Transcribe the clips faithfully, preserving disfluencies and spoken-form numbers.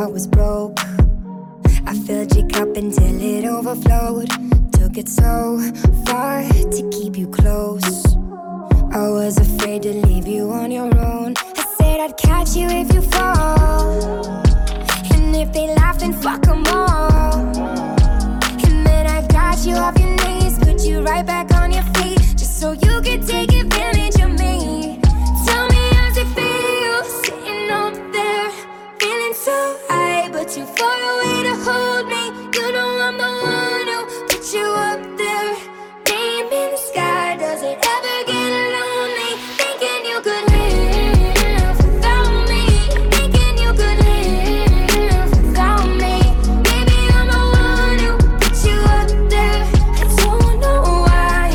heart was broke. I filled your cup until it overflowed. Took it so far to keep you close. I was afraid to leave you on your own. I said I'd catch you if you fall, and if they laugh then fuck them all. And then I got you off your knees, put you right back on your feet, just so you could take advantage of me. Tell me how's it feel, sitting up there, feeling so high, but too far away to hold me. You know I'm the one who put you up there. Name in the sky, does it ever get lonely? Thinking you could live without me, thinking you could live without me. Baby, I'm the one who put you up there. I don't know why.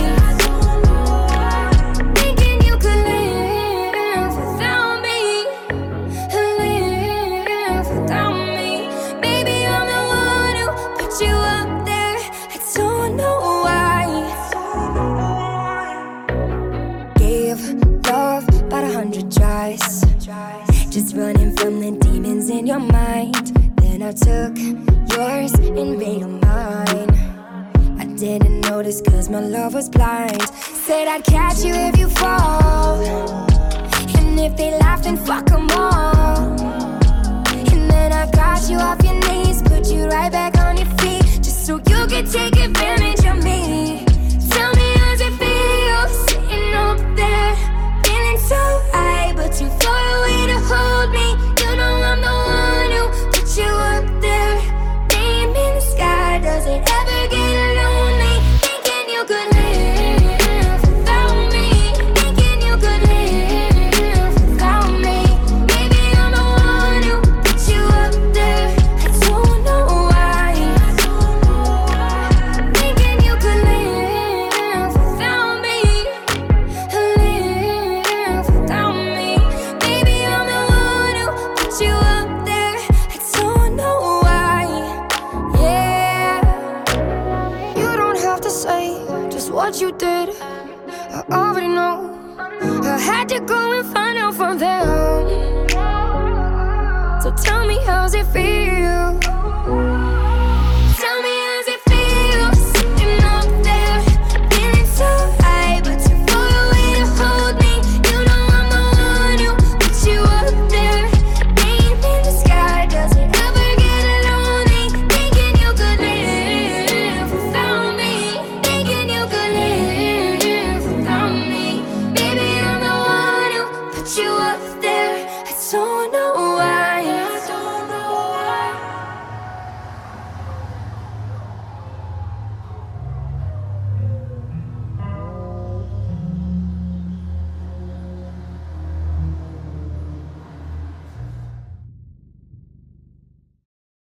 Thinking you could live without me, live without me. Baby, I'm the one who put you up there. I don't know why. Gave love about a hundred tries, just running from the demons in your mind. Then I took yours and made them mine. I didn't notice cause my love was blind. Said I'd catch you if you fall, and if they laugh then fuck them all. And then I got you off your knees, put you right back on your feet, just so you could take advantage of me. Tell me how's it feel, sitting up there, feeling so high, but too far away to hold me. You know I'm the one who put you up there. Name in the sky, does it ever get lonely? Thinking you could live without me, thinking you could live without me. Baby, I'm the one who put you up there. I don't know why. Thinking you could live without me, live without me. Baby, I'm the one who put you up there. I don't know why. Yeah, you don't have to say just what you did. I already know. I had to go and find out from them. So tell me how's it feel,